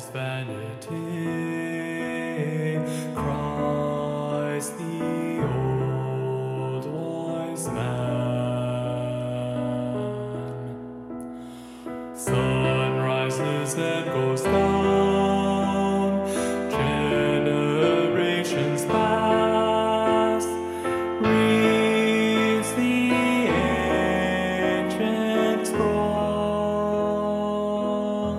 is vanity, cries the old wise man. Sun rises and goes down, generations pass, reads the ancient scroll,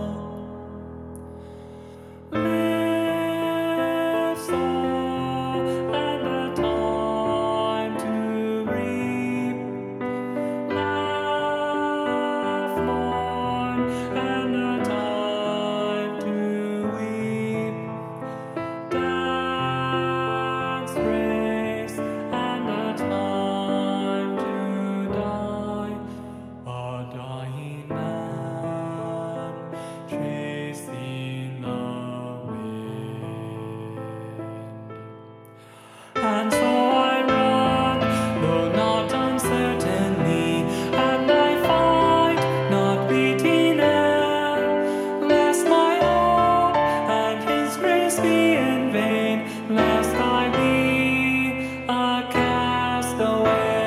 lives on and a time to reap, laugh, mourn, and a time to weep, dance, race, and a time to die, a dying man chasing the wind. And so I run, though not uncertainly, and I fight, not beating air, lest my hope and His grace be in vain, lest I be a castaway.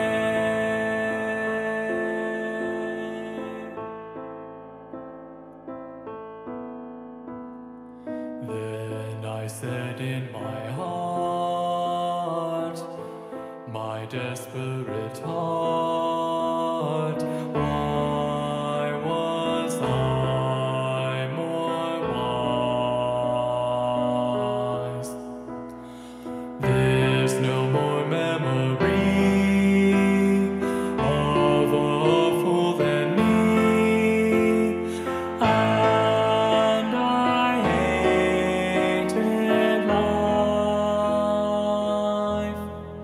Then I said in my heart, my desperate heart, why was I more wise? There's no more memory of a fool than me, and I hated life.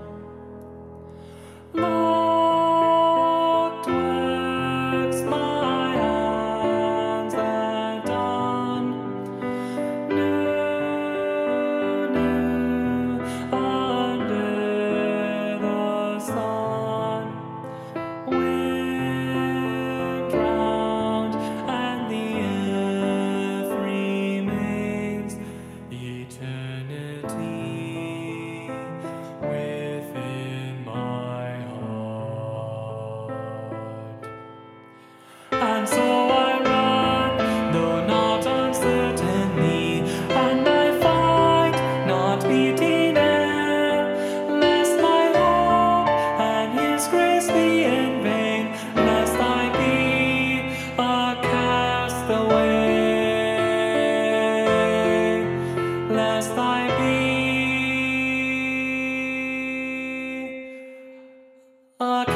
Looked twixt my hands and done, knew under the sun, wind drowned and the earth remains, eternity within my heart. And so I run, though not uncertainly, and I fight, not beating air, lest my hope and His grace be in vain, lest I be a castaway, lest I be a